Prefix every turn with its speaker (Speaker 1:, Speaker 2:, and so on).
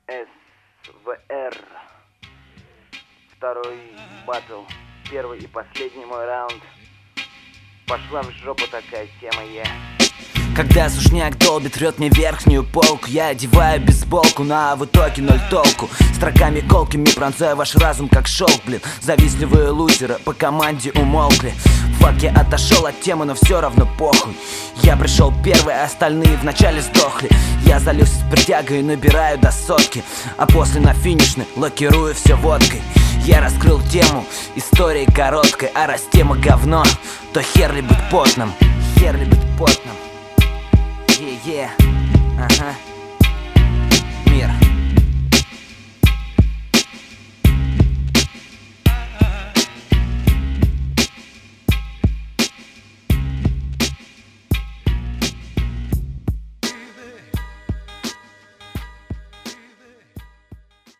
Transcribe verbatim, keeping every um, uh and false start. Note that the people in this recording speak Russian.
Speaker 1: СВР. Второй батл. Первый и последний мой раунд. Пошла в жопу такая тема, я.
Speaker 2: Когда сушняк долбит, рвет мне верхнюю полку, я одеваю бейсболку, на в итоге ноль толку. Строками колкими пронзаю ваш разум как шелк, блин. Завистливые лузеры по команде умолкли. Фак, я отошел от темы, но все равно похуй. Я пришел первый, а остальные вначале сдохли. Я залюсь с притягой и набираю до сотки, а после на финишной лакирую все водкой. Я раскрыл тему, история короткой, а раз тема говно, то хер ли быть потным, хер ли быть потным. Yeah, yeah, ага.